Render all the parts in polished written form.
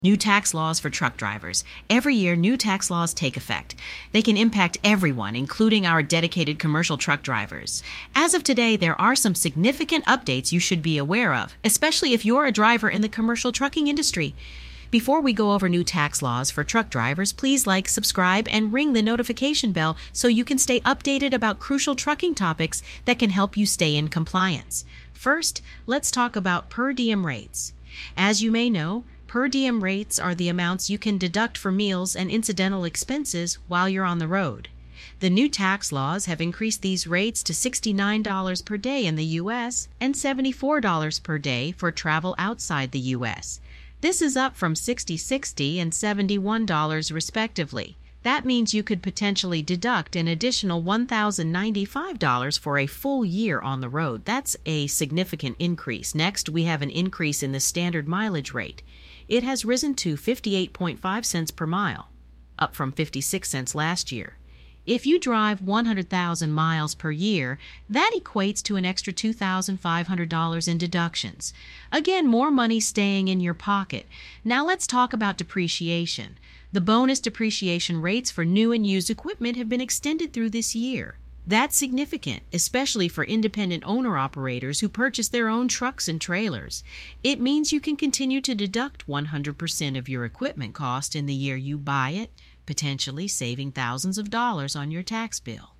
New tax laws for truck drivers. Every year, new tax laws take effect. They can impact everyone, including our dedicated commercial truck drivers. As of today, there are some significant updates you should be aware of, especially if you're a driver in the commercial trucking industry. Before we go over new tax laws for truck drivers, please like, subscribe, and ring the notification bell so you can stay updated about crucial trucking topics that can help you stay in compliance. First, let's talk about per diem rates. As you may know, per diem rates are the amounts you can deduct for meals and incidental expenses while you're on the road. The new tax laws have increased these rates to $69 per day in the U.S. and $74 per day for travel outside the U.S. This is up from $60 and $71 respectively. That means you could potentially deduct an additional $1,095 for a full year on the road. That's a significant increase. Next, we have an increase in the standard mileage rate. It has risen to 58.5 cents per mile, up from 56 cents last year. If you drive 100,000 miles per year, that equates to an extra $2,500 in deductions. Again, more money staying in your pocket. Now let's talk about depreciation. The bonus depreciation rates for new and used equipment have been extended through this year. That's significant, especially for independent owner-operators who purchase their own trucks and trailers. It means you can continue to deduct 100% of your equipment cost in the year you buy it, potentially saving thousands of dollars on your tax bill.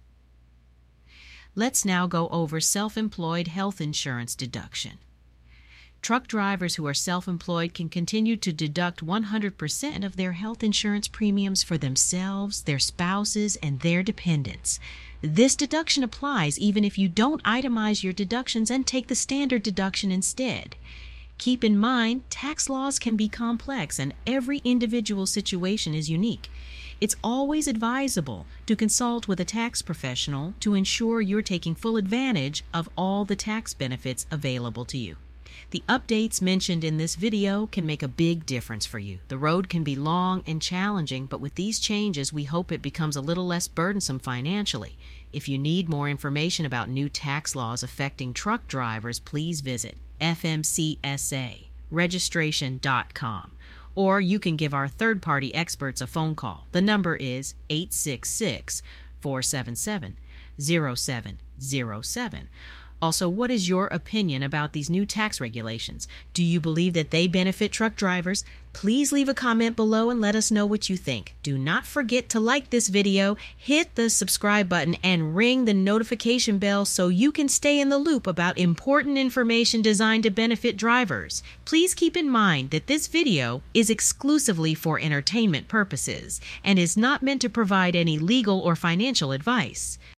Let's now go over self-employed health insurance deduction. Truck drivers who are self-employed can continue to deduct 100% of their health insurance premiums for themselves, their spouses, and their dependents. This deduction applies even if you don't itemize your deductions and take the standard deduction instead. Keep in mind, tax laws can be complex and every individual situation is unique. It's always advisable to consult with a tax professional to ensure you're taking full advantage of all the tax benefits available to you. The updates mentioned in this video can make a big difference for you. The road can be long and challenging, but with these changes, we hope it becomes a little less burdensome financially. If you need more information about new tax laws affecting truck drivers, please visit fmcsaregistration.com. Or you can give our third-party experts a phone call. The number is 866-477-0707. Also, what is your opinion about these new tax regulations? Do you believe that they benefit truck drivers? Please leave a comment below and let us know what you think. Do not forget to like this video, hit the subscribe button, and ring the notification bell so you can stay in the loop about important information designed to benefit drivers. Please keep in mind that this video is exclusively for entertainment purposes and is not meant to provide any legal or financial advice.